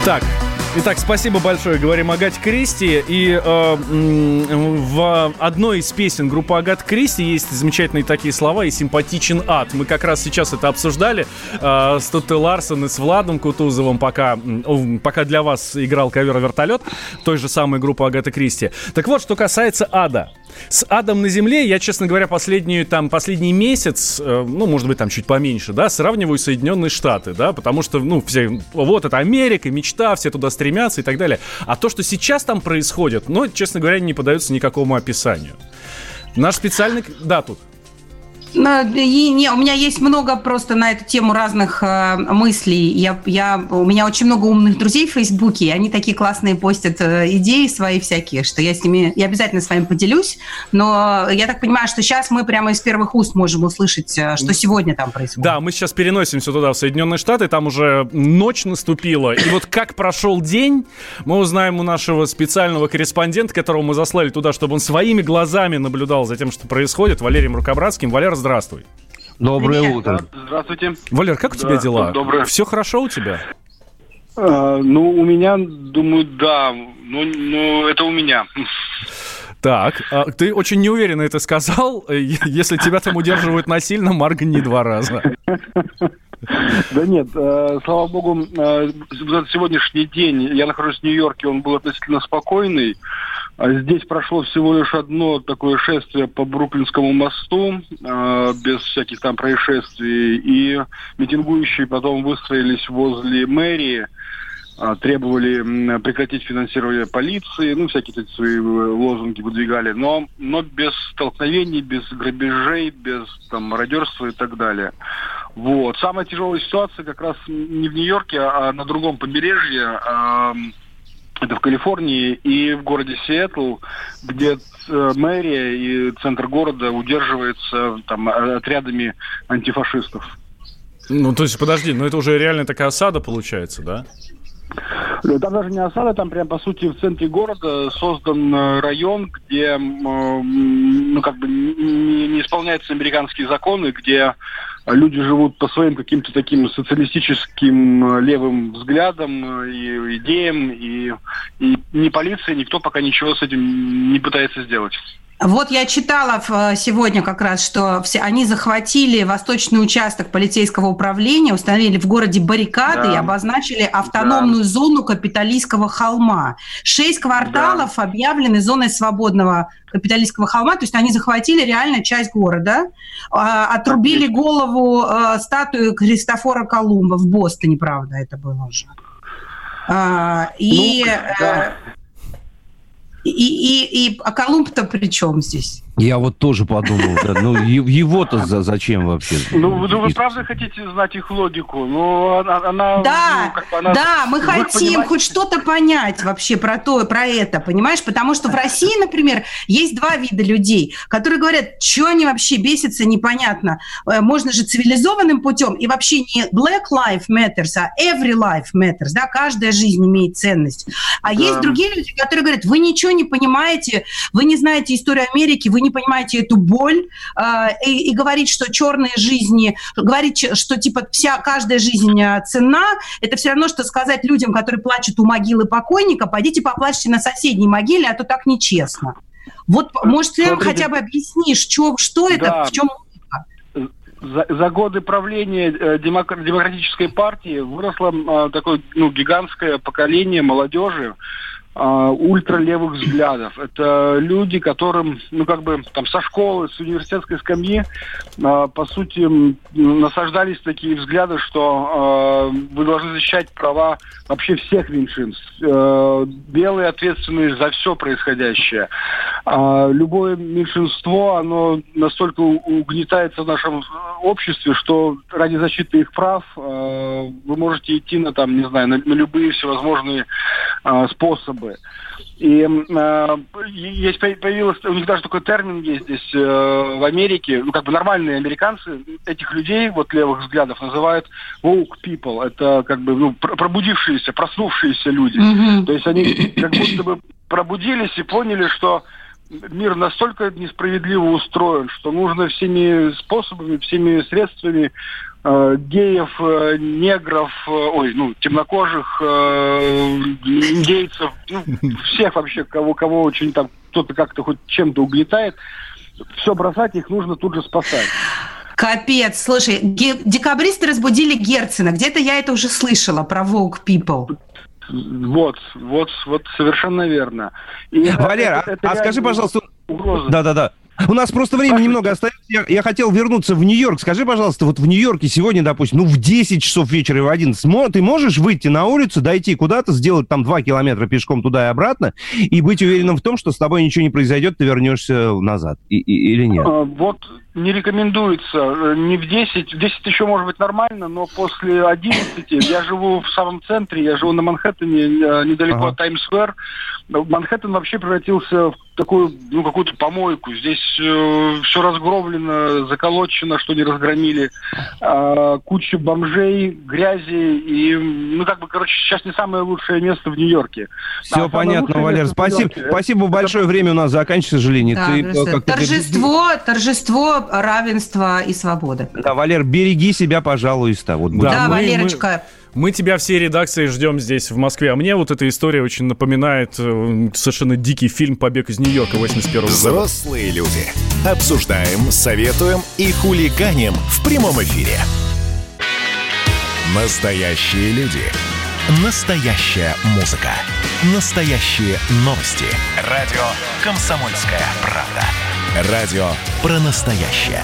Итак, спасибо большое. Говорим о Агате Кристи. И в одной из песен группы Агаты Кристи есть замечательные такие слова и «симпатичен ад». Мы как раз сейчас это обсуждали с Туттой Ларсон и с Владом Кутузовым, пока для вас играл «Ковер-вертолет» той же самой группы Агаты Кристи. Так вот, что касается ада. С адом на земле я, честно говоря, последний месяц, может быть, там чуть поменьше, да, сравниваю Соединенные Штаты, да, потому что, все, вот это Америка, мечта, все туда стремятся и так далее. А то, что сейчас там происходит, честно говоря, не поддается никакому описанию. Наш специальный... Да, тут. У меня есть много просто на эту тему разных мыслей. У меня очень много умных друзей в Фейсбуке, и они такие классные постят идеи свои всякие, что я обязательно с вами поделюсь. Но я так понимаю, что сейчас мы прямо из первых уст можем услышать, что сегодня там происходит. Да, мы сейчас переносимся туда, в Соединенные Штаты, там уже ночь наступила. И вот как прошел день, мы узнаем у нашего специального корреспондента, которого мы заслали туда, чтобы он своими глазами наблюдал за тем, что происходит, Валерием Рукобратским. Валер, здравствуй. Доброе утро. Здравствуйте. Валер, как у тебя дела? Доброе. Все хорошо у тебя? У меня, думаю, да. Это у меня. Так, ты очень неуверенно это сказал. Если тебя там удерживают насильно, моргни 2 раза. Да нет, слава богу, за сегодняшний день я нахожусь в Нью-Йорке, он был относительно спокойный. Здесь прошло всего лишь одно такое шествие по Бруклинскому мосту, без всяких там происшествий, и митингующие потом выстроились возле мэрии, требовали прекратить финансирование полиции, всякие такие свои лозунги выдвигали, но без столкновений, без грабежей, без мародерства и так далее. Вот. Самая тяжелая ситуация как раз не в Нью-Йорке, а на другом побережье. Это в Калифорнии и в городе Сиэтл, где мэрия и центр города удерживается отрядами антифашистов. То есть, подожди, это уже реально такая осада получается, да? Там даже не осада, там прям, по сути, в центре города создан район, где, не исполняются американские законы, где люди живут по своим каким-то таким социалистическим левым взглядам и идеям, и ни полиция, никто пока ничего с этим не пытается сделать. Вот я читала сегодня как раз, что они захватили восточный участок полицейского управления, установили в городе баррикады и обозначили автономную зону Капитолийского холма. 6 кварталов объявлены зоной свободного Капитолийского холма, то есть они захватили реально часть города, отрубили голову статуи Христофора Колумба в Бостоне, правда, это было уже. А Колумб-то при чем здесь? Я вот тоже подумал, его-то зачем вообще? Вы правда хотите знать их логику? Да, мы хотим хоть что-то понять вообще про это, понимаешь? Потому что в России, например, есть 2 вида людей, которые говорят, что они вообще бесятся, непонятно. Можно же цивилизованным путем, и вообще не black life matters, а every life matters, да, каждая жизнь имеет ценность. А есть другие люди, которые говорят, вы ничего не понимаете, вы не знаете историю Америки, вы не понимаете эту боль, и говорить, что черные жизни, говорить, что каждая жизнь ценна, это все равно, что сказать людям, которые плачут у могилы покойника, пойдите поплачьте на соседней могиле, а то так нечестно. Вот, может, ты нам хотя бы объяснишь, что это, в чем логика? За годы правления демократической партии выросло такое гигантское поколение молодежи, ультралевых взглядов. Это люди, которым, со школы, с университетской скамьи, по сути, насаждались такие взгляды, что вы должны защищать права вообще всех меньшинств. Белые ответственные за все происходящее. Любое меньшинство, оно настолько угнетается в нашем обществе, что ради защиты их прав вы можете идти на любые всевозможные способы. И появился, у них даже такой термин есть здесь в Америке, нормальные американцы этих людей, левых взглядов, называют woke people. Это пробудившиеся, проснувшиеся люди. То есть они как будто бы пробудились и поняли, что мир настолько несправедливо устроен, что нужно всеми способами, всеми средствами геев, негров, темнокожих, индейцев, всех вообще, кого очень там кто-то как-то хоть чем-то угнетает, все бросать, их нужно тут же спасать. Капец, слушай, декабристы разбудили Герцена. Где-то я это уже слышала про Vogue People. Вот, совершенно верно. И Валера, скажи, пожалуйста... Угроза. Да. У нас просто времени немного остается. Я хотел вернуться в Нью-Йорк. Скажи, пожалуйста, вот в Нью-Йорке сегодня, допустим, в 10 часов вечера и в 11, ты можешь выйти на улицу, дойти куда-то, сделать там 2 километра пешком туда и обратно, и быть уверенным в том, что с тобой ничего не произойдет, ты вернешься назад? Или нет? Вот не рекомендуется. Не в 10. В 10 еще может быть нормально, но после 11, я живу в самом центре, я живу на Манхэттене, недалеко от Таймс-сквер. Манхэттен вообще превратился в такую, какую-то помойку. Здесь все разгромлено, заколочено, что не разгромили. Куча бомжей, грязи. И, сейчас не самое лучшее место в Нью-Йорке. Все понятно, Валер. Спасибо большое. Время у нас заканчивается, к сожалению. Да, торжество, равенства и свободы. Да, Валер, береги себя, пожалуйста. Валерочка. Мы тебя всей редакцией ждем здесь, в Москве. А мне вот эта история очень напоминает совершенно дикий фильм «Побег из Нью-Йорка» 81 года. Взрослые люди. Обсуждаем, советуем и хулиганим в прямом эфире. Настоящие люди. Настоящая музыка. Настоящие новости. Радио «Комсомольская правда». Радио про настоящее.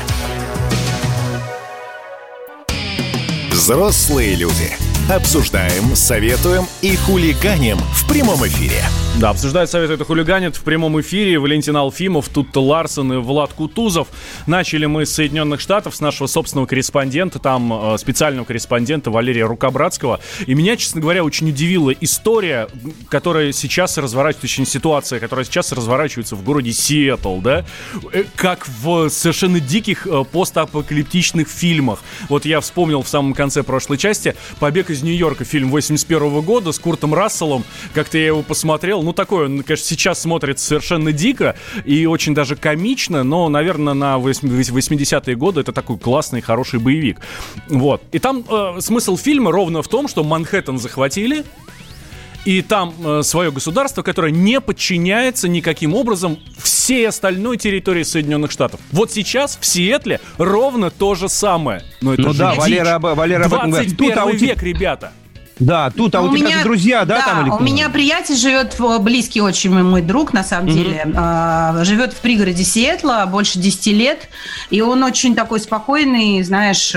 Взрослые люди. Обсуждаем, советуем и хулиганим в прямом эфире. Да, обсуждают, советуют и хулиганят в прямом эфире. Валентин Алфимов, Тутта Ларсон и Влад Кутузов. Начали мы с Соединенных Штатов, с нашего собственного корреспондента, там специального корреспондента Валерия Рукобратского. И меня, честно говоря, очень удивила история, которая сейчас разворачивается, точнее, ситуация, которая сейчас разворачивается в городе Сиэтл, да? Как в совершенно диких постапокалиптичных фильмах. Вот я вспомнил в самом конце прошлой части «Побег из Нью-Йорка», фильм 81 года с Куртом Расселом. Как-то я его посмотрел. Такой он, конечно, сейчас смотрится совершенно дико и очень даже комично, но, наверное, на 80-е годы это такой классный, хороший боевик. Вот. И там смысл фильма ровно в том, что Манхэттен захватили, и там свое государство, которое не подчиняется никаким образом всей остальной территории Соединенных Штатов. Вот сейчас в Сиэтле ровно то же самое. Но это же Валера 21 век, ребята. Да, тут, у тебя друзья, да, там или у меня приятель живет, близкий очень мой друг, на самом деле, живет в пригороде Сиэтла больше 10 лет, и он очень такой спокойный, знаешь,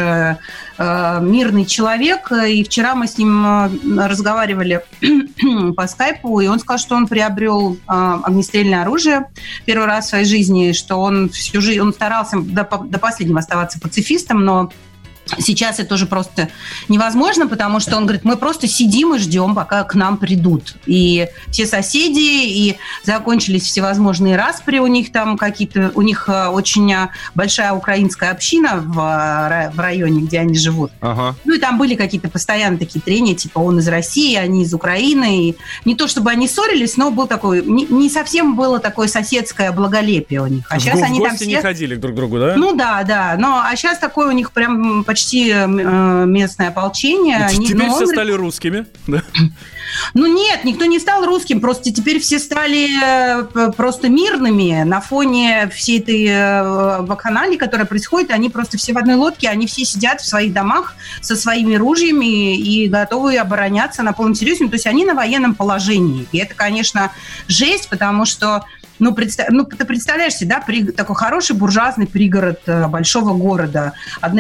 мирный человек, и вчера мы с ним разговаривали по скайпу, и он сказал, что он приобрел огнестрельное оружие первый раз в своей жизни, что он всю жизнь, он старался до последнего оставаться пацифистом, но сейчас это уже просто невозможно, потому что он говорит, мы просто сидим и ждем, пока к нам придут. И все соседи, и закончились всевозможные распри у них там какие-то, у них очень большая украинская община в районе, где они живут. Ага. Ну и там были какие-то постоянно такие трения, типа он из России, они из Украины. И не то чтобы они ссорились, но был такой, не совсем было такое соседское благолепие у них. А сейчас они там все не ходили друг к другу, да? Ну да. А сейчас такое у них прям почти местное ополчение. Теперь все стали русскими, да? Ну нет, никто не стал русским, просто теперь все стали просто мирными на фоне всей этой вакханалии, которая происходит. Они просто все в одной лодке, они все сидят в своих домах со своими ружьями и готовы обороняться на полном серьезе. То есть они на военном положении. И это, конечно, жесть, потому что ты представляешь себе, да, такой хороший буржуазный пригород большого города,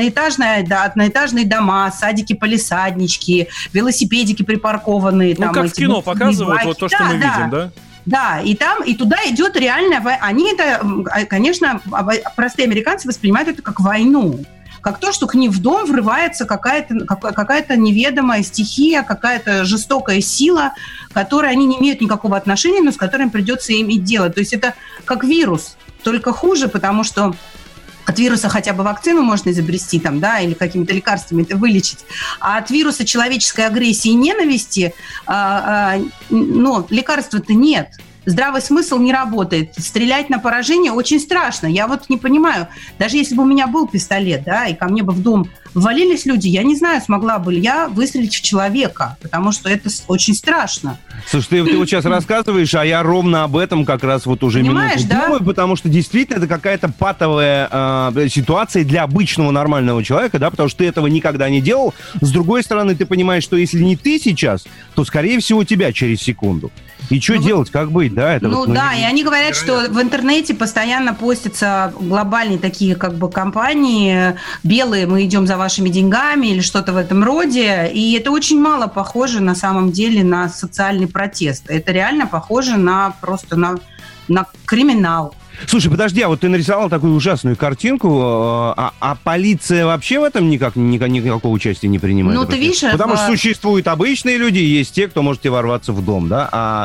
одноэтажные дома, садики-палисаднички, велосипедики припаркованные. Ну, как в кино показывают, вот то, что мы видим, да? Да, и туда идет реальная война. Они это, конечно, простые американцы воспринимают это как войну. Как то, что к ним в дом врывается какая-то неведомая стихия, какая-то жестокая сила, к которой они не имеют никакого отношения, но с которой им придется иметь дело. То есть это как вирус, только хуже, потому что от вируса хотя бы вакцину можно изобрести там, да, или какими-то лекарствами это вылечить. А от вируса человеческой агрессии и ненависти лекарства-то нет. здравый смысл не работает. Стрелять на поражение очень страшно. Я вот не понимаю, даже если бы у меня был пистолет, да, и ко мне бы в дом ввалились люди, я не знаю, смогла бы ли я выстрелить в человека, потому что это очень страшно. Слушай, ты вот сейчас рассказываешь, а я ровно об этом как раз вот уже минуту думаю, потому что действительно это какая-то патовая ситуация для обычного нормального человека, да, потому что ты этого никогда не делал. С другой стороны, ты понимаешь, что если не ты сейчас, то, скорее всего, тебя через секунду. И что делать, как быть, да? Это и они говорят, что в интернете постоянно постятся глобальные такие как бы компании, белые, мы идем за вашими деньгами или что-то в этом роде, и это очень мало похоже на самом деле на социальный протест. Это реально похоже на просто на криминал. Слушай, подожди, а вот ты нарисовал такую ужасную картинку, а полиция вообще в этом никакого участия не принимает? Ну, ты видишь... Потому что существуют обычные люди, есть те, кто может ворваться в дом, да?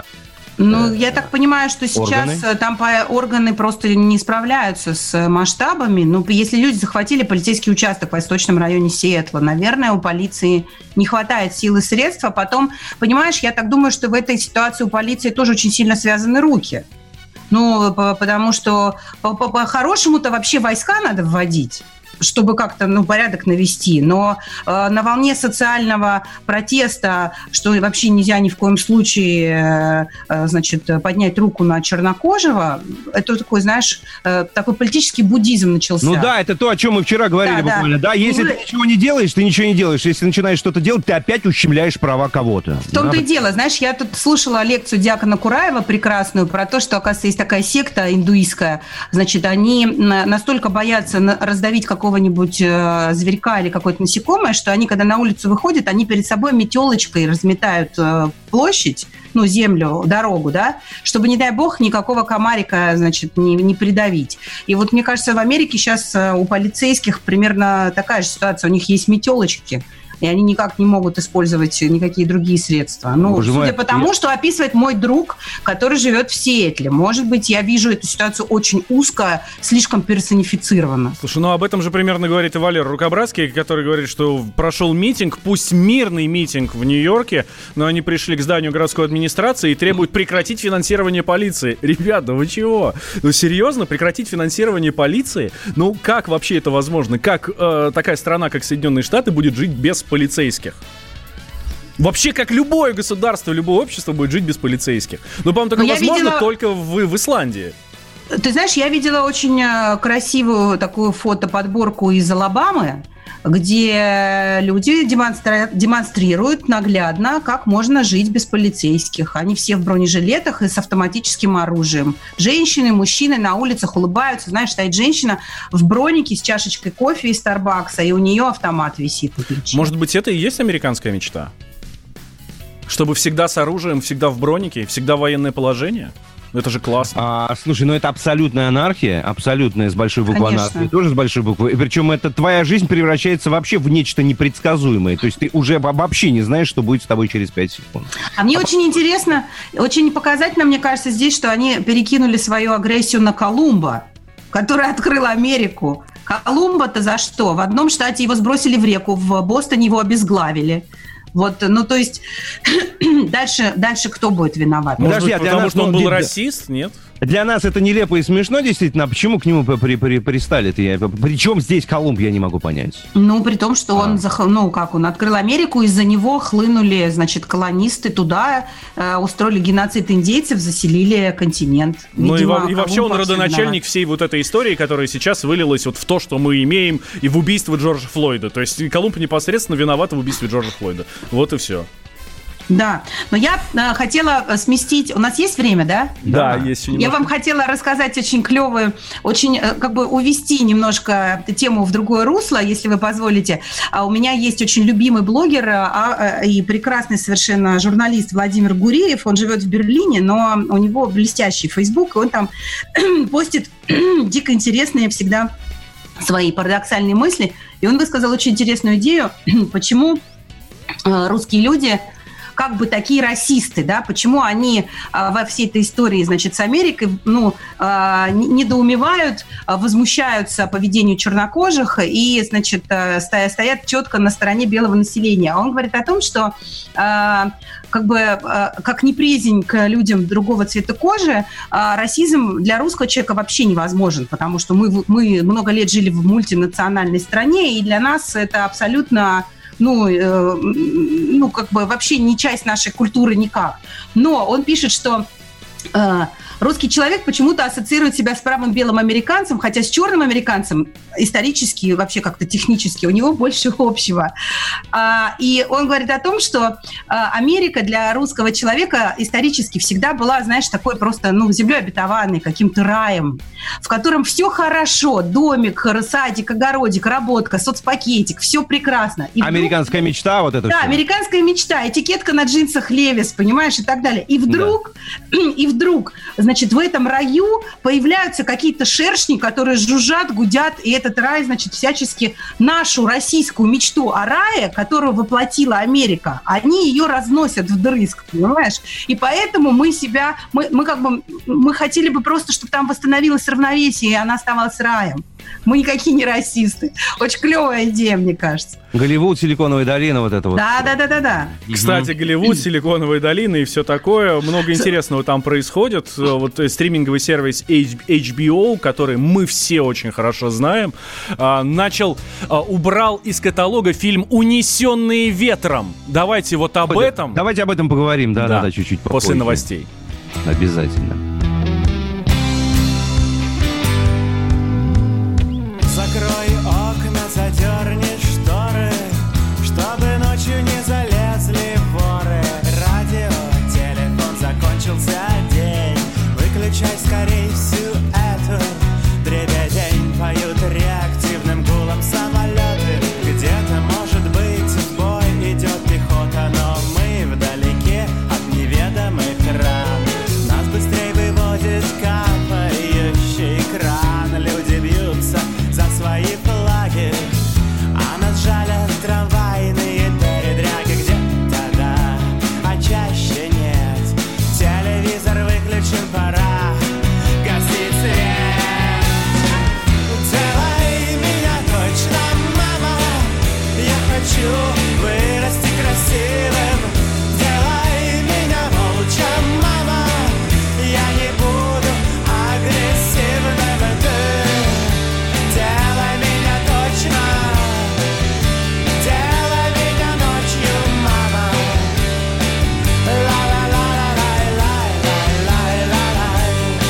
Я так понимаю, что сейчас там органы просто не справляются с масштабами. Ну, если люди захватили полицейский участок в восточном районе Сиэтла, наверное, у полиции не хватает сил и средств. А потом, понимаешь, я так думаю, что в этой ситуации у полиции тоже очень сильно связаны руки. Ну, потому что по-хорошему-то вообще войска надо вводить, чтобы как-то порядок навести. Но на волне социального протеста, что вообще нельзя ни в коем случае поднять руку на чернокожего, это такой, знаешь, такой политический буддизм начался. Ну да, это то, о чем мы вчера говорили буквально. Да, если ты ничего не делаешь, ты ничего не делаешь. Если начинаешь что-то делать, ты опять ущемляешь права кого-то. В том-то и дело. Знаешь, я тут слушала лекцию Диакона Кураева прекрасную про то, что, оказывается, есть такая секта индуистская. Значит, они настолько боятся раздавить какого-нибудь зверька или какое-то насекомое, что они, когда на улицу выходят, они перед собой метелочкой разметают площадь, землю, дорогу, да, чтобы, не дай бог, никакого комарика, не придавить. И вот, мне кажется, в Америке сейчас у полицейских примерно такая же ситуация. У них есть метелочки, и они никак не могут использовать никакие другие средства. Судя по тому, что описывает мой друг, который живет в Сиэтле. Может быть, я вижу эту ситуацию очень узко, слишком персонифицированно. Слушай, об этом же примерно говорит и Валера Рукобратский, который говорит, что прошел митинг, пусть мирный митинг в Нью-Йорке, но они пришли к зданию городской администрации и требуют прекратить финансирование полиции. Ребята, вы чего? Серьезно? Прекратить финансирование полиции? Как вообще это возможно? Как такая страна, как Соединенные Штаты, будет жить без полицейских? Вообще, как любое государство, любое общество будет жить без полицейских. По-моему, такое возможно только в Исландии. Ты знаешь, я видела очень красивую такую фотоподборку из Алабамы, где люди демонстрируют наглядно, как можно жить без полицейских. Они все в бронежилетах и с автоматическим оружием. Женщины, мужчины на улицах улыбаются. Знаешь, стоит женщина в бронике с чашечкой кофе из Старбакса, и у нее автомат висит. Может быть, это и есть американская мечта? Чтобы всегда с оружием, всегда в бронике, всегда военное положение? Это же классно. Слушай, это абсолютная анархия, абсолютная с большой буквы анархия, тоже с большой буквы. И причем это твоя жизнь превращается вообще в нечто непредсказуемое. То есть ты уже вообще не знаешь, что будет с тобой через 5 секунд. Мне очень интересно, очень показательно, мне кажется, здесь, что они перекинули свою агрессию на Колумба, который открыл Америку. Колумба-то за что? В одном штате его сбросили в реку, в Бостоне его обезглавили. То есть дальше кто будет виноват? Может быть, потому что он был расист, нет? Для нас это нелепо и смешно, действительно. А почему к нему пристали-то? Причем здесь Колумб, я не могу понять. При том, что он открыл Америку, из-за него хлынули, колонисты туда, устроили геноцид индейцев, заселили континент. Видимо, и вообще он родоначальник всей вот этой истории, которая сейчас вылилась в то, что мы имеем, и в убийство Джорджа Флойда. То есть Колумб непосредственно виноват в убийстве Джорджа Флойда. Вот и все. Да, но я хотела сместить... У нас есть время, да? Да, есть. Я вам хотела рассказать очень клевую, очень увести немножко тему в другое русло, если вы позволите. У меня есть очень любимый блогер и прекрасный совершенно журналист Владимир Гуреев. Он живет в Берлине, но у него блестящий Facebook, и он там постит дико интересные всегда свои парадоксальные мысли. И он высказал очень интересную идею, почему русские люди как бы такие расисты, да, почему они во всей этой истории, значит, с Америкой, недоумевают, возмущаются поведению чернокожих и, значит, стоят четко на стороне белого населения. Он говорит о том, что как неприязнь к людям другого цвета кожи, расизм для русского человека вообще невозможен, потому что мы много лет жили в мультинациональной стране, и для нас это абсолютно вообще не часть нашей культуры никак. Но он пишет, что русский человек почему-то ассоциирует себя с правым белым американцем, хотя с черным американцем исторически, вообще как-то технически у него больше общего. И он говорит о том, что Америка для русского человека исторически всегда была, знаешь, такой просто, землей обетованной, каким-то раем, в котором все хорошо, домик, садик, огородик, работка, соцпакетик, все прекрасно. И американская мечта, вот это да, все. Американская мечта, этикетка на джинсах Левис, понимаешь, и так далее. И вдруг, значит, в этом раю появляются какие-то шершни, которые жужжат, гудят, и этот рай, значит, всячески нашу российскую мечту о рае, которую воплотила Америка, они ее разносят вдрызг, понимаешь? И поэтому мы хотели бы просто, чтобы там восстановилось равновесие, и она оставалась раем. Мы никакие не расисты. Очень клевая идея, мне кажется. Голливуд, Силиконовая долина, вот это вот. Да. Кстати, Голливуд, Силиконовая долина и все такое. Много интересного там происходит. Вот стриминговый сервис HBO, который мы все очень хорошо знаем, убрал из каталога фильм «Унесенные ветром». Давайте вот об этом. Давайте об этом поговорим, да, чуть-чуть попозже. После новостей. Обязательно. Закрой окна, задерни шторы, чтобы ночью не залезли воры. Радио, телефон, закончился день. Выключай скорей всю эту дребедень. Поют реактивным гулом самолеты. Где-то, может быть, в бой идет пехота, но мы вдалеке от неведомых ран. Нас быстрее выводит капающий кран. Люди бьются за свои флаги, а нас жалят трамвайные передряги. Где-то да, а чаще нет. Телевизор выключен, пора гасить свет. Делай меня точно, мама, я хочу вырасти красивым. Делай меня молча, мама, я не буду агрессивным. Делай меня точно, делай меня ночью, мама. Ла-ла-ла-ла-лай-лай-лай-лай-лай.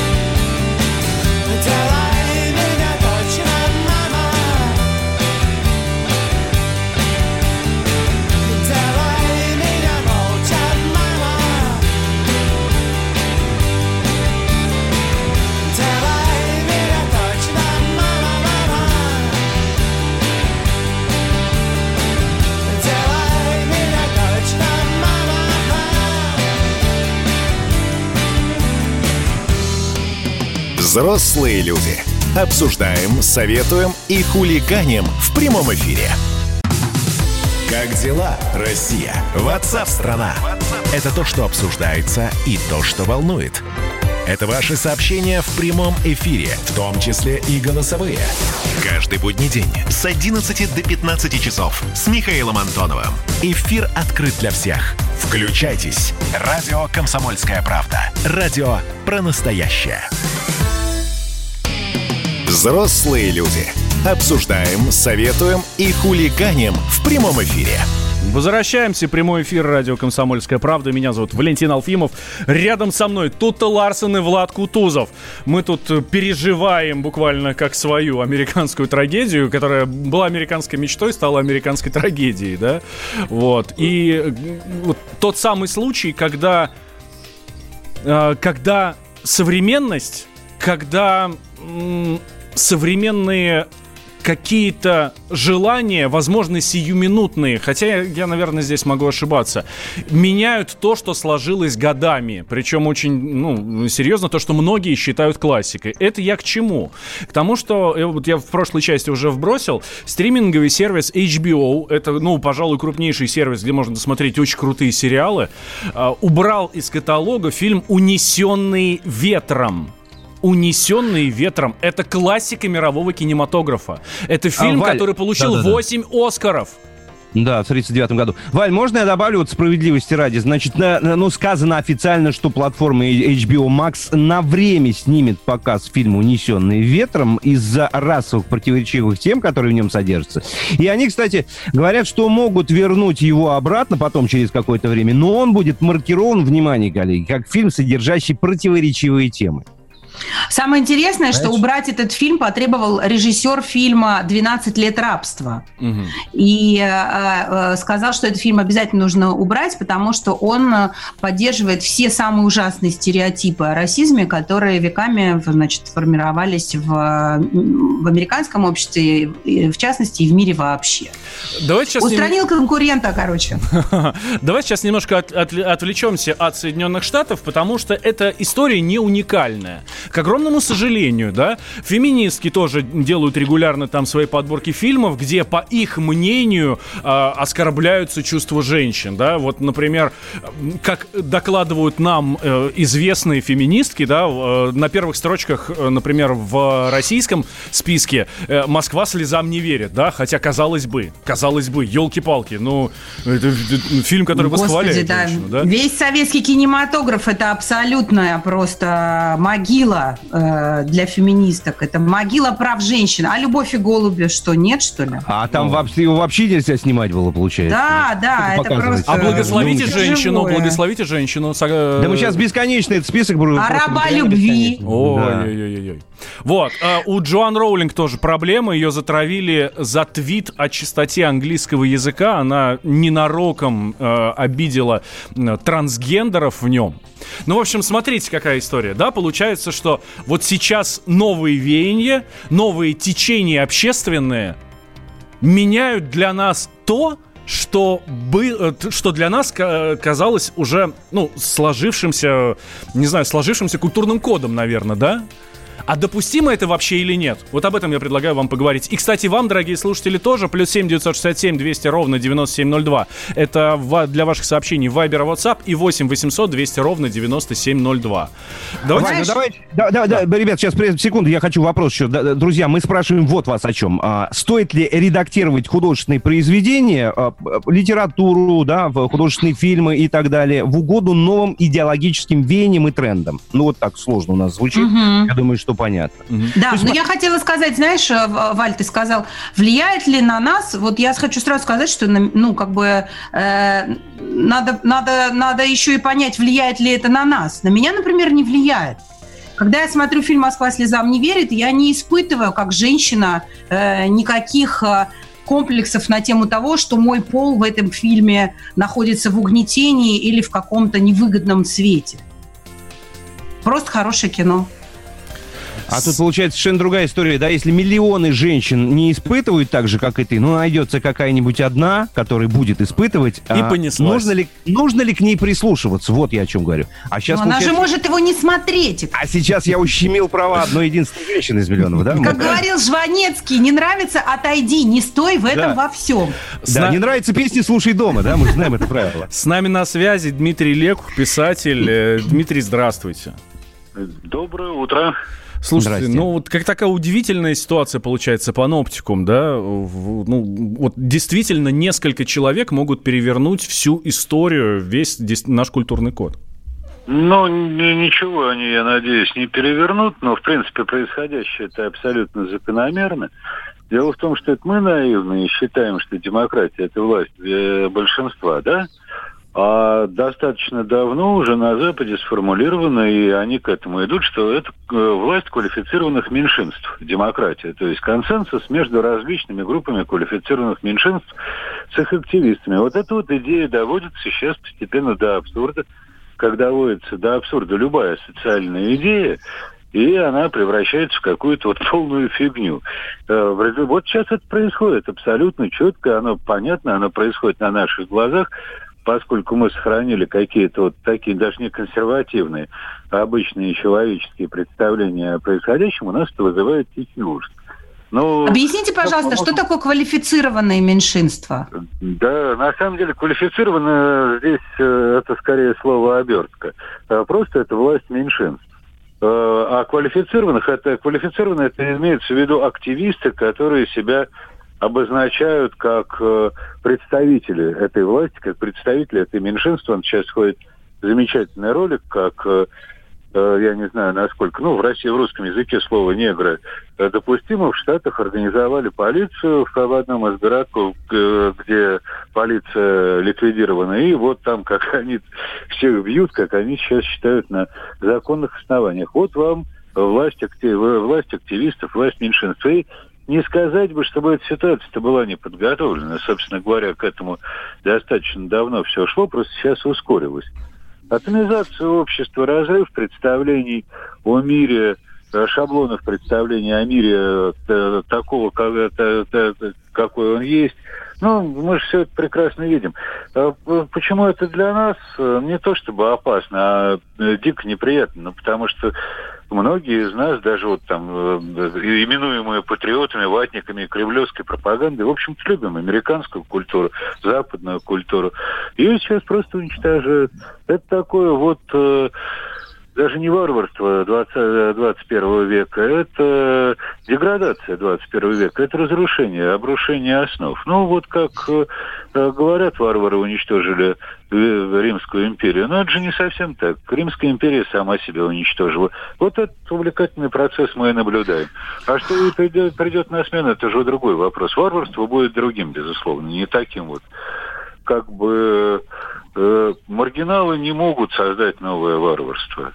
Делай меня точно, мама. Делай меня молча, мама. Делай меня точно, мама. Делай меня точно, мама. Взрослые люди. Обсуждаем, советуем и хулиганим в прямом эфире. Как дела, Россия? WhatsApp-страна. Это то, что обсуждается и то, что волнует. Это ваши сообщения в прямом эфире, в том числе и голосовые. Каждый будний день с 11 до 15 часов с Михаилом Антоновым. Эфир открыт для всех. Включайтесь. Радио «Комсомольская правда». Радио про настоящее. Взрослые люди. Обсуждаем, советуем и хулиганим в прямом эфире. Возвращаемся. Прямой эфир радио «Комсомольская правда». Меня зовут Валентин Алфимов. Рядом со мной Тутта Ларсон и Влад Кутузов. Мы тут переживаем буквально как свою американскую трагедию, которая была американской мечтой, стала американской трагедией, да? Вот. И вот тот самый случай, когда современность, когда современные какие-то желания, возможно, сиюминутные, хотя я, наверное, здесь могу ошибаться, меняют то, что сложилось годами. Причем очень, серьезно, то, что многие считают классикой. Это я к чему? К тому, что, вот я в прошлой части уже вбросил, стриминговый сервис HBO, это, пожалуй, крупнейший сервис, где можно смотреть очень крутые сериалы, убрал из каталога фильм «Унесенные ветром». «Унесенные ветром» — это классика мирового кинематографа. Это фильм, Валь, который получил 8 Оскаров. Да, в 1939 году. Валь, можно я добавлю вот справедливости ради? Значит, сказано официально, что платформа HBO Max на время снимет показ фильма «Унесенные ветром» из-за расовых противоречивых тем, которые в нем содержатся. И они, кстати, говорят, что могут вернуть его обратно потом через какое-то время, но он будет маркирован, внимание, коллеги, как фильм, содержащий противоречивые темы. Самое интересное, что убрать этот фильм потребовал режиссер фильма «12 лет рабства». Угу. И сказал, что этот фильм обязательно нужно убрать, потому что он поддерживает все самые ужасные стереотипы о расизме, которые веками, формировались в американском обществе, в частности, и в мире вообще. Устранил конкурента, короче. Давай сейчас немножко отвлечемся от Соединенных Штатов, потому что эта история не уникальная. К огромному сожалению, да, феминистки тоже делают регулярно там свои подборки фильмов, где, по их мнению, оскорбляются чувства женщин, да, вот, например, как докладывают нам известные феминистки, да, на первых строчках, например, в российском списке «Москва слезам не верит», да, хотя, казалось бы, елки-палки, это фильм, который восхваляет женщину, да. Весь советский кинематограф — это абсолютная просто могила для феминисток. Это могила прав женщин. А «Любовь и голуби» что, нет, что ли? А там его вообще нельзя снимать было, получается? Да, это просто... А благословите женщину. Да мы сейчас бесконечно этот список будем... А раба любви. Ой-ой-ой. Вот. У Джоан Роулинг тоже проблема. Ее затравили за твит о чистоте английского языка. Она ненароком обидела трансгендеров в нем. В общем, смотрите, какая история. Да, получается, что вот сейчас новые веяния, новые течения общественные меняют для нас то, что для нас казалось уже, сложившимся культурным кодом, наверное, да? А допустимо это вообще или нет? Вот об этом я предлагаю вам поговорить. И, кстати, вам, дорогие слушатели, тоже. +7 967 200 ровно 9702. Это для ваших сообщений в Viber, WhatsApp. И 8 800 200 ровно 9702. Давайте. Ребят, сейчас, секунду, я хочу вопрос еще. Друзья, мы спрашиваем вот вас о чем. Стоит ли редактировать художественные произведения, литературу, да, художественные фильмы и так далее в угоду новым идеологическим веяниям и трендам? Вот так сложно у нас звучит. Я думаю, что понятно. Да, но я хотела сказать, знаешь, Валь, ты сказал, влияет ли на нас, вот я хочу сразу сказать, что, надо еще и понять, влияет ли это на нас. На меня, например, не влияет. Когда я смотрю фильм «Москва слезам не верит», я не испытываю, как женщина, никаких комплексов на тему того, что мой пол в этом фильме находится в угнетении или в каком-то невыгодном свете. Просто хорошее кино. А тут получается совершенно другая история, да? Если миллионы женщин не испытывают так же, как и ты, найдется какая-нибудь одна, которая будет испытывать. И понеслась. Нужно ли к ней прислушиваться? Вот я о чем говорю. А сейчас, она же может его не смотреть. А сейчас я ущемил права одной единственной женщины из миллионов, да? Как говорил Жванецкий, не нравится — отойди, не стой в этом во всем. Да, не нравится — песни слушай дома, да? Мы же знаем это правило. С нами на связи Дмитрий Лекух, писатель. Дмитрий, здравствуйте. Доброе утро. Слушайте, как такая удивительная ситуация получается паноптикум, да? Действительно, несколько человек могут перевернуть всю историю, весь наш культурный код. Ничего они, я надеюсь, не перевернут, но, в принципе, происходящее это абсолютно закономерно. Дело в том, что это мы наивные и считаем, что демократия – это власть большинства, да? А достаточно давно уже на Западе сформулировано, и они к этому идут, что это власть квалифицированных меньшинств, демократия. То есть консенсус между различными группами квалифицированных меньшинств с их активистами. Вот эта вот идея доводится сейчас постепенно до абсурда. Как доводится до абсурда любая социальная идея, и она превращается в какую-то вот полную фигню. Вот сейчас это происходит абсолютно четко, оно понятно, оно происходит на наших глазах, поскольку мы сохранили какие-то вот такие даже не консервативные, а обычные человеческие представления о происходящем, у нас это вызывает тихий ужас. Но, объясните, пожалуйста, что такое квалифицированное меньшинство? Да, на самом деле квалифицированное здесь это скорее слово обертка. Просто это власть меньшинств. А квалифицированное это имеется в виду активисты, которые себя обозначают как представители этой власти, как представители этой меньшинства. Сейчас ходит замечательный ролик, как... я не знаю, насколько, в России в русском языке слово «негры» допустимо. В Штатах организовали полицию в одном из городков, где полиция ликвидирована, и вот там, как они всех бьют, как они сейчас считают на законных основаниях. Вот вам власть активистов, власть меньшинства. И не сказать бы, чтобы эта ситуация-то была не подготовлена. Собственно говоря, к этому достаточно давно все шло, просто сейчас ускорилось. Атомизация общества, разрыв представлений о мире, шаблонов представлений о мире такого, какой он есть. Мы же все это прекрасно видим. Почему это для нас не то чтобы опасно, а дико неприятно? Потому что многие из нас, даже вот там именуемые патриотами, ватниками кремлевской пропаганды, в общем-то, любим американскую культуру, западную культуру. Ее сейчас просто уничтожают. Это такое вот даже не варварство 21 века, это деградация 21 века, это разрушение, обрушение основ. Вот как говорят, варвары уничтожили Римскую империю. Но это же не совсем так. Римская империя сама себя уничтожила. Вот этот увлекательный процесс мы и наблюдаем. А что придет на смену, это уже другой вопрос. Варварство будет другим, безусловно, не таким вот. Как бы маргиналы не могут создать новое варварство.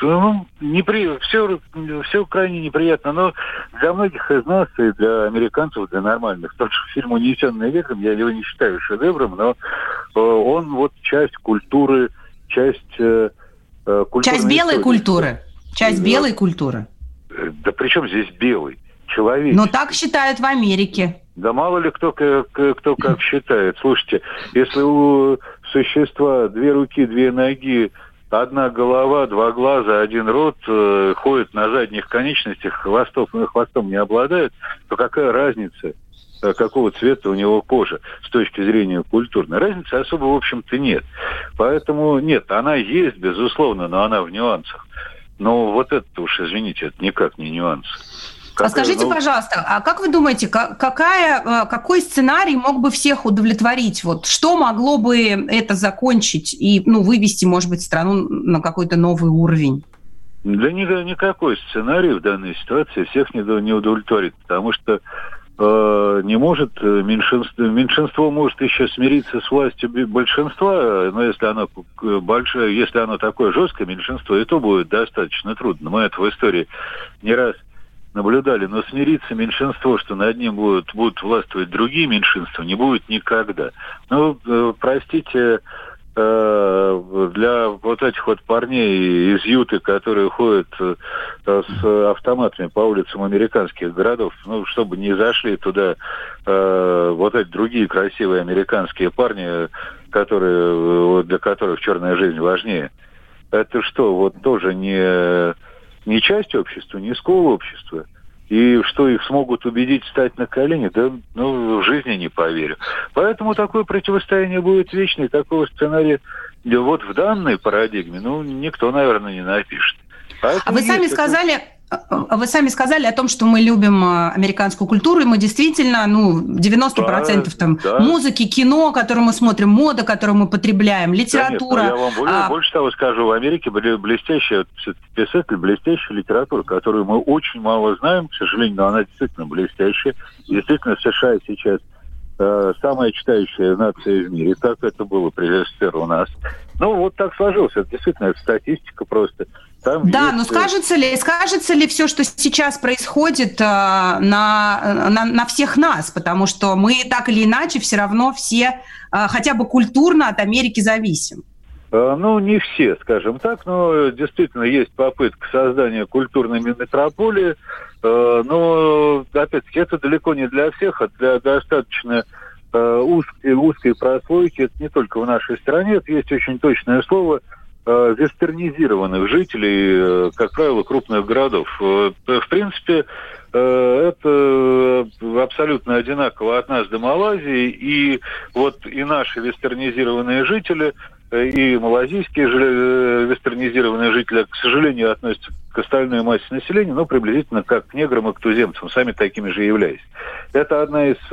Все крайне неприятно, но для многих из нас, и для американцев, для нормальных, тот же фильм «Унесенный ветром», я его не считаю шедевром, но он вот часть культуры, часть культурной часть белой истории. Культуры. Часть белой культуры. Да при чем здесь белый? Человеческий. Но так считают в Америке. Да мало ли кто как считает. Слушайте, если у существа 2 руки, 2 ноги, 1 голова, 2 глаза, 1 рот, ходит на задних конечностях, хвостом не обладает, то какая разница, какого цвета у него кожа с точки зрения культурной? Разницы особо, в общем-то, нет. Поэтому нет, она есть, безусловно, но она в нюансах. Но вот это уж, извините, это никак не нюанс. Скажите, пожалуйста, а как вы думаете, какой сценарий мог бы всех удовлетворить? Вот что могло бы это закончить и вывести, может быть, страну на какой-то новый уровень? Да никакой сценарий в данной ситуации всех не удовлетворит, потому что не может меньшинство может еще смириться с властью большинства, но если оно большое, если оно такое жесткое меньшинство, и то будет достаточно трудно. Мы это в истории не раз наблюдали, но смириться меньшинство, что над ним будут властвовать другие меньшинства, не будет никогда. Простите, для вот этих вот парней из Юты, которые ходят с автоматами по улицам американских городов, чтобы не зашли туда вот эти другие красивые американские парни, для которых черная жизнь важнее. Это что, вот тоже не часть общества, не скол общества. И что их смогут убедить встать на колени, да, в жизни не поверю. Поэтому такое противостояние будет вечное, такого сценария вот в данной парадигме, никто, наверное, не напишет. А вы сами сказали о том, что мы любим американскую культуру, и мы действительно, 90% музыки, кино, которое мы смотрим, мода, которую мы потребляем, литература. Да нет, я вам больше того скажу. В Америке были блестящие писатели, блестящая литература, которую мы очень мало знаем, к сожалению, но она действительно блестящая. Действительно, США сейчас самая читающая нация в мире. Так это было прежде всего у нас. Вот так сложилось. Это действительно статистика просто. Да, но скажется ли все, что сейчас происходит на всех нас? Потому что мы так или иначе все равно все хотя бы культурно от Америки зависим. Ну, не все, скажем так, но действительно есть попытка создания культурной метрополии, но, опять-таки, это далеко не для всех, а для достаточно узкой прослойки. Это не только в нашей стране, это есть очень точное слово вестернизированных жителей, как правило, крупных городов. В принципе, это абсолютно одинаково от нас до Малайзии, и вот и наши вестернизированные жители, и малазийские вестернизированные жители, к сожалению, относятся к остальной массе населения, но приблизительно как к неграм и к туземцам, сами такими же являясь. Это одна из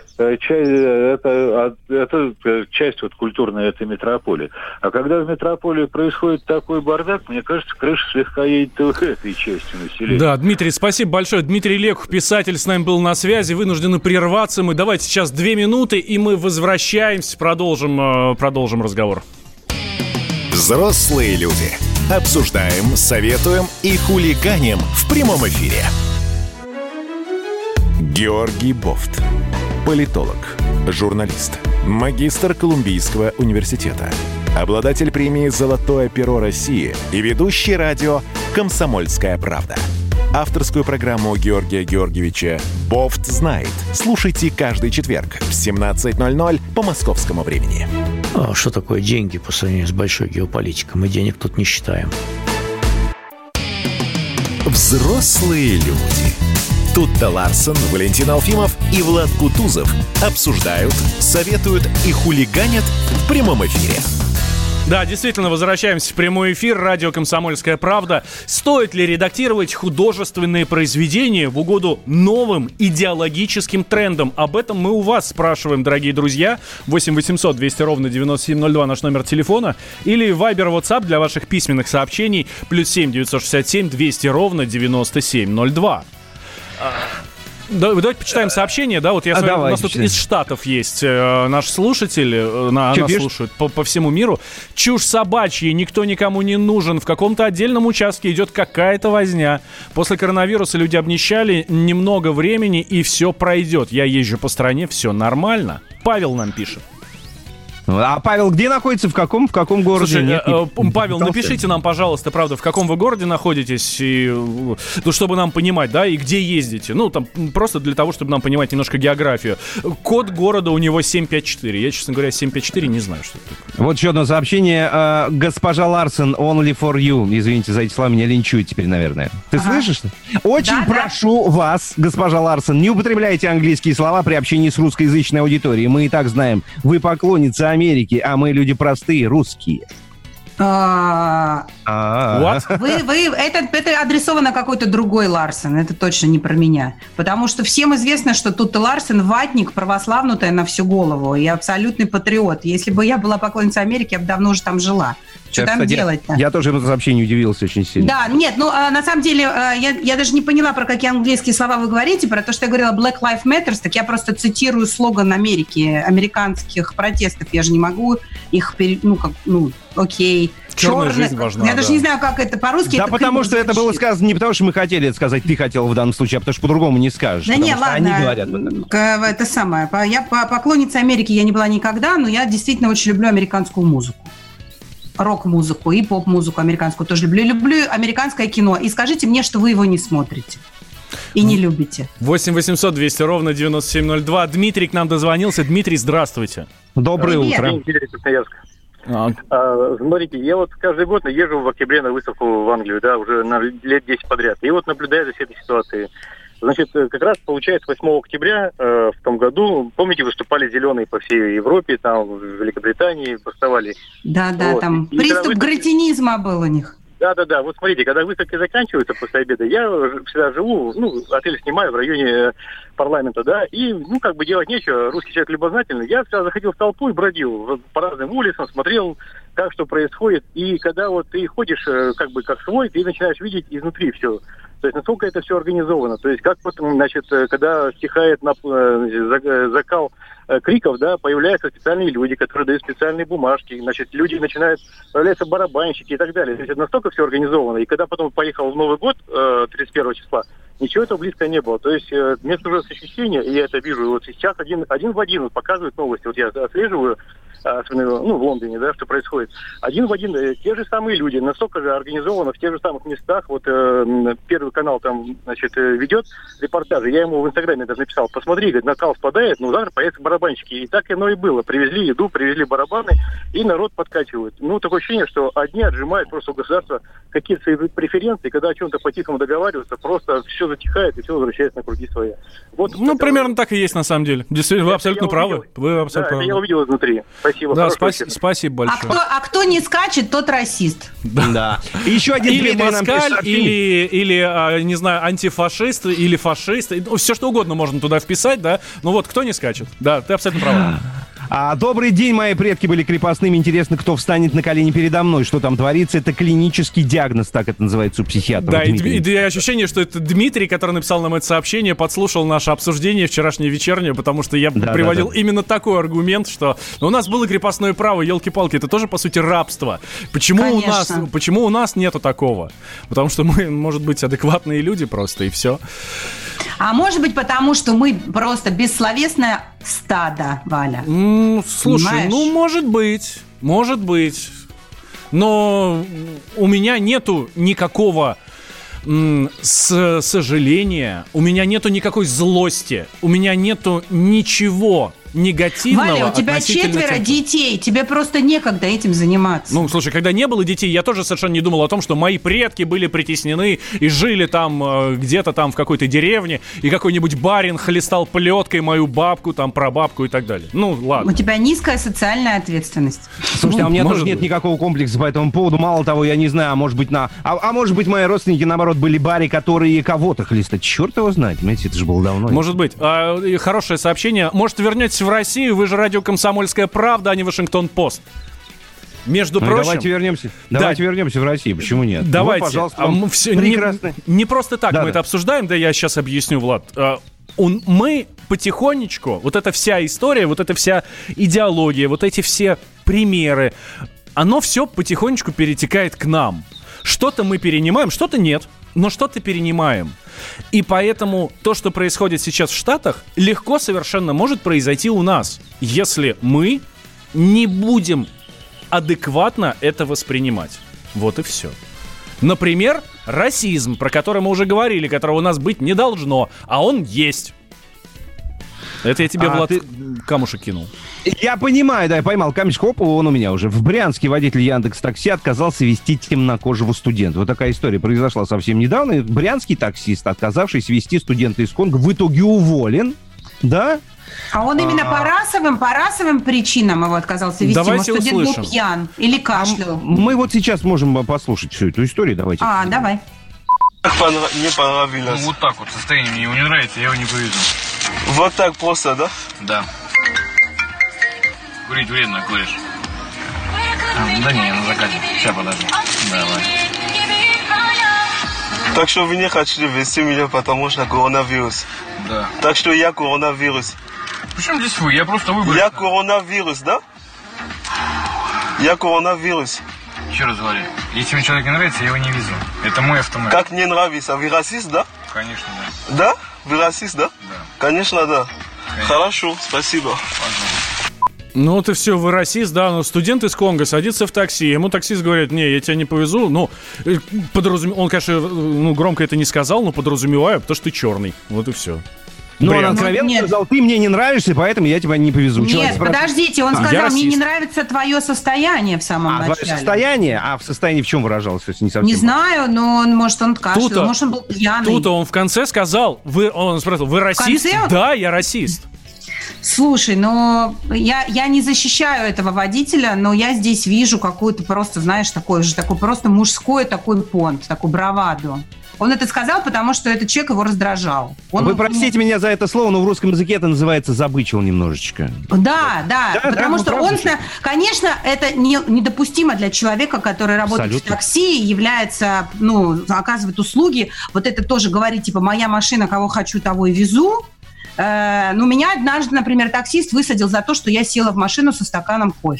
это часть вот культурной этой метрополии. А когда в метрополии происходит такой бардак, мне кажется, крыша слегка едет и в этой части населения. Да, Дмитрий, спасибо большое. Дмитрий Леков, писатель, с нами был на связи. Вынуждены прерваться. Мы давайте сейчас 2 минуты, и мы возвращаемся, продолжим разговор. Взрослые люди. Обсуждаем, советуем и хулиганим в прямом эфире. Георгий Бофт. Политолог, журналист, магистр Колумбийского университета, обладатель премии «Золотое перо России» и ведущий радио «Комсомольская правда». Авторскую программу Георгия Георгиевича «Бофт знает». Слушайте каждый четверг в 17:00 по московскому времени. А что такое деньги по сравнению с большой геополитикой? Мы денег тут не считаем. Взрослые люди. Тутта Ларсон, Валентин Алфимов и Влад Кутузов обсуждают, советуют и хулиганят в прямом эфире. Да, действительно, возвращаемся в прямой эфир. Радио «Комсомольская правда». Стоит ли редактировать художественные произведения в угоду новым идеологическим трендам? Об этом мы у вас спрашиваем, дорогие друзья. 8 800 200 ровно 9702 наш номер телефона. Или Viber, WhatsApp для ваших письменных сообщений. +7 967 200 ровно 9702. Давайте почитаем сообщение, да, вот я смотрю, у нас тут из Штатов есть наш слушатель, она слушает по всему миру. Чушь собачья, никто никому не нужен, в каком-то отдельном участке идет какая-то возня. После коронавируса люди обнищали, немного времени и все пройдет. Я езжу по стране, все нормально. Павел нам пишет. А Павел где находится? В каком городе? Слушай, Павел, напишите нам, пожалуйста, правда, в каком вы городе находитесь, и, ну, чтобы нам понимать, да, и где ездите. Ну, там, просто для того, чтобы нам понимать немножко географию. Код города у него 754. Я, честно говоря, 754 не знаю, что это такое. Вот еще одно сообщение. Госпожа Ларсон, only for you. Извините за эти слова, меня линчуют теперь, наверное. Ты слышишь? Очень прошу вас, госпожа Ларсон, не употребляйте английские слова при общении с русскоязычной аудиторией. Мы и так знаем, вы поклонница Америки, а мы люди простые, русские. Это адресовано какой-то другой Ларсон. Это точно не про меня. Потому что всем известно, что Тутта Ларсон ватник, православнутая на всю голову. И абсолютный патриот. Если бы я была поклонницей Америки, я бы давно уже там жила. Что там делать-то? Я тоже в это сообщение удивился очень сильно. Да, нет, ну, на самом деле, я даже не поняла, про какие английские слова вы говорите, про то, что я говорила Black Lives Matter, так я просто цитирую слоган Америки, американских протестов. Я же не могу их, окей. Черная жизнь важна. Я даже не знаю, как это по-русски. Да, потому что это было сказано не потому, что мы хотели это сказать, ты хотел в данном случае, а потому что по-другому не скажешь. Да не, ладно. Они говорят вот это. Это самое. Я поклонница Америки я не была никогда, но я действительно очень люблю американскую музыку. Рок-музыку и поп-музыку американскую тоже люблю. Люблю американское кино. И скажите мне, что вы его не смотрите. И не любите. 8 800 200 ровно 9702. Дмитрий к нам дозвонился. Дмитрий, здравствуйте. Доброе утро. Дмитрий, Красноярск. Смотрите, я вот каждый год езжу в октябре на выставку в Англию, да, уже лет 10 подряд. И вот наблюдаю за всей этой ситуацией. Значит, как раз получается 8 октября в том году, помните, выступали зеленые по всей Европе, там в Великобритании поставали. Да, вот. Там и приступ гретинизма был у них. Да. Вот смотрите, когда выставки заканчиваются после обеда, я всегда живу, отель снимаю в районе парламента, да, и, как бы делать нечего, русский человек любознательный. Я всегда заходил в толпу и бродил по разным улицам, смотрел, как что происходит. И когда вот ты ходишь как бы как свой, ты начинаешь видеть изнутри все. То есть насколько это все организовано. То есть как потом, значит, когда стихает закал криков, да, появляются специальные люди, которые дают специальные бумажки, значит, люди начинают, появляются барабанщики и так далее. То есть это настолько все организовано. И когда потом поехал в Новый год, 31 числа, Ничего этого близко не было. То есть мне сложилось ощущение, и я это вижу, вот сейчас один в один вот показывают новости. Вот я отслеживаю, особенно в Лондоне, да, что происходит. Один в один те же самые люди, настолько же организованы в тех же самых местах. Вот Первый канал там, значит, ведет репортажи. Я ему в Инстаграме даже написал: посмотри, говорит, накал спадает, завтра появятся барабанщики. И так оно и было. Привезли еду, привезли барабаны, и народ подкачивает. Такое ощущение, что одни отжимают просто у государства какие-то свои преференции, когда о чем-то по-тихому договариваются, просто все затихает и все возвращается на круги своя. Вот примерно так и есть на самом деле. Действительно, вы абсолютно правы. Вы абсолютно правы. Я увидел изнутри. Спасибо. Да, спасибо большое. А кто не скачет, тот расист. Да. И еще один или Дмитрий нам москаль, пишет. или, не знаю, антифашист, или фашист. Все что угодно можно туда вписать, да. Кто не скачет. Да, ты абсолютно прав. Добрый день, мои предки были крепостными. Интересно, кто встанет на колени передо мной. Что там творится? Это клинический диагноз, так это называется у психиатра. Да, и ощущение, что это Дмитрий, который написал нам это сообщение, подслушал наше обсуждение вчерашнее вечернее, потому что я приводил именно такой аргумент, что у нас было крепостное право, елки-палки, это тоже, по сути, рабство. Почему у нас нету такого? Потому что мы, может быть, адекватные люди просто, и все. А может быть, потому что мы просто бессловесное стадо, Валя? Слушай, может быть. Но у меня нету никакого сожаления, у меня нету никакой злости, у меня нету ничего негативного. Валя, у тебя 4 детей, тебе просто некогда этим заниматься. Слушай, когда не было детей, я тоже совершенно не думал о том, что мои предки были притеснены и жили там где-то там в какой-то деревне, и какой-нибудь барин хлестал плеткой мою бабку, там, прабабку и так далее. Ладно. У тебя низкая социальная ответственность. Слушайте, у меня тоже нет никакого комплекса по этому поводу. Мало того, я не знаю, может быть, может быть, мои родственники, наоборот, были бари, которые кого-то хлестают. Черт его знает, понимаете, это же было давно. Может быть. Хорошее сообщение. Может, вернетесь в Россию, вы же радио «Комсомольская правда», а не «Вашингтон-Пост». Между прочим... Давайте вернемся в Россию, почему нет? Давайте. Пожалуйста, прекрасно. Не просто так мы это обсуждаем, я сейчас объясню, Влад. Мы потихонечку, вот эта вся история, вот эта вся идеология, вот эти все примеры, оно все потихонечку перетекает к нам. Что-то мы перенимаем, что-то нет, но что-то перенимаем. И поэтому то, что происходит сейчас в Штатах, легко совершенно может произойти у нас, если мы не будем адекватно это воспринимать. Вот и все. Например, расизм, про который мы уже говорили, которого у нас быть не должно, а он есть. Это я тебе, Влад, камушек кинул. Я понимаю, я поймал камешек, он у меня уже. В Брянске водитель Яндекс.Такси отказался везти темнокожего студента. Вот такая история произошла совсем недавно. Брянский таксист, отказавшийся везти студента из Конго, в итоге уволен, да? А он именно по расовым причинам его отказался везти. Давайте Может, студент услышим. был пьян или кашлял. Мы вот сейчас можем послушать всю эту историю, давайте. Давай. Не понравилось. Вот так вот, состояние мне его не нравится, я его не повезу. Вот так просто, да? Да. Курить вредно, куришь. Да не, я на заказе. Сейчас, подожди. Давай. Так что вы не хотите вести меня, потому что коронавирус. Да. Так что я коронавирус. Причем здесь вы? Я просто выбрал. Я коронавирус, да? Я коронавирус. Еще раз говорю. Если мне человек не нравится, я его не везу. Это мой автомобиль. Как не нравится? Вы расист, да? Конечно, да. Да? Вы расист, да? Да. Конечно, да. Конечно. Хорошо, спасибо. Вот и все, вы расист, да, но студент из Конго садится в такси, ему таксист говорит: не, я тебя не повезу, он, конечно, громко это не сказал, но подразумеваю, потому что ты черный, вот и все. Но он откровенно сказал: ты мне не нравишься, поэтому я тебя не повезу. Нет, подождите, он сказал: мне не нравится твое состояние в самом начале. Твое состояние? А в состоянии в чем выражалось? Не совсем. Не знаю, но может он кашлял, может он был пьяный. Тут он в конце сказал, он спросил: вы расист? Да, я расист. Слушай, но я не защищаю этого водителя, но я здесь вижу какую-то просто, знаешь, такой просто мужской такой понт, такую браваду. Он это сказал, потому что этот человек его раздражал. Вы простите меня за это слово, но в русском языке это называется забычил немножечко. Да, потому что он, конечно, это недопустимо для человека, который работает в такси, является, оказывает услуги. Вот это тоже говорит, типа, моя машина, кого хочу, того и везу. Меня однажды, например, таксист высадил за то, что я села в машину со стаканом кофе.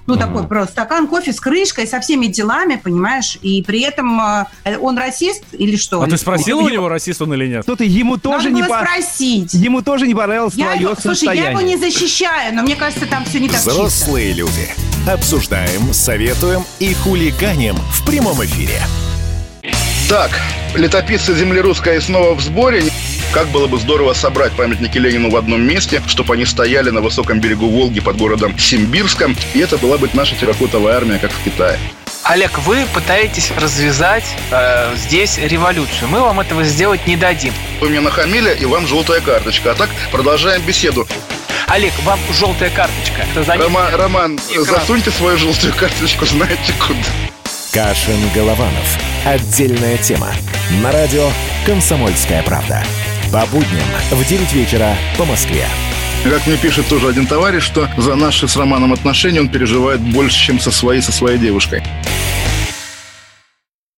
Ну, такой просто стакан кофе с крышкой, со всеми делами, понимаешь? И при этом он расист или что? А ты спросила у него, расист он или нет? Что-то ему тоже Надо не было спросить. Ему тоже не понравилось твое Слушай, состояние. я его не защищаю, но мне кажется, там все не так чисто. Взрослые люди. Обсуждаем, советуем и хулиганим в прямом эфире. Так, летописцы земли русской снова в сборе. Как было бы здорово собрать памятники Ленину в одном месте, чтобы они стояли на высоком берегу Волги под городом Симбирском. И это была бы наша терракотовая армия, как в Китае. Олег, вы пытаетесь развязать здесь революцию. Мы вам этого сделать не дадим. Вы мне нахамили, и вам желтая карточка. А так продолжаем беседу. Олег, вам желтая карточка. Роман, засуньте свою желтую карточку, знаете куда. Кашин-Голованов. Отдельная тема. На радио «Комсомольская правда». По будням в 9 вечера по Москве. Как мне пишет тоже один товарищ, что за наши с Романом отношения он переживает больше, чем со своей девушкой.